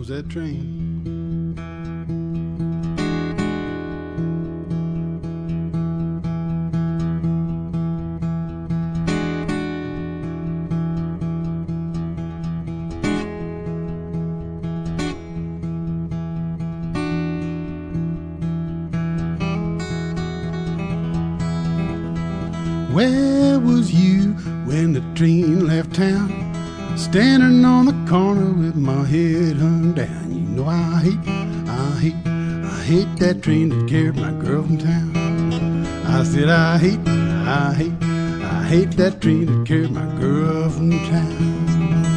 goes that train. Where was you when the train left town? Standing on the corner with my head hung down. You know I hate that train that carried my girl from town. I said I hate that train that carried my girl from town.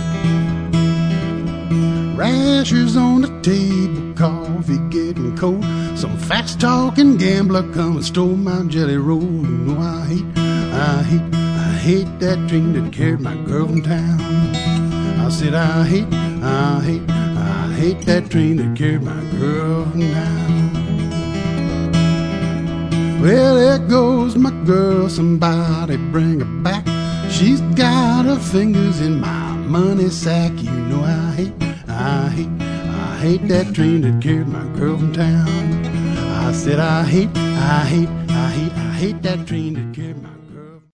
Rashers on the table, coffee getting cold. Some fast-talking gambler come and stole my jelly roll. You know I hate that train that carried my girl from town. I said I hate that train that carried my girl from town. Well, there goes my girl, somebody bring her back. She's got her fingers in my money sack. You know I hate that train that carried my girl from town. I said I hate that train that carried my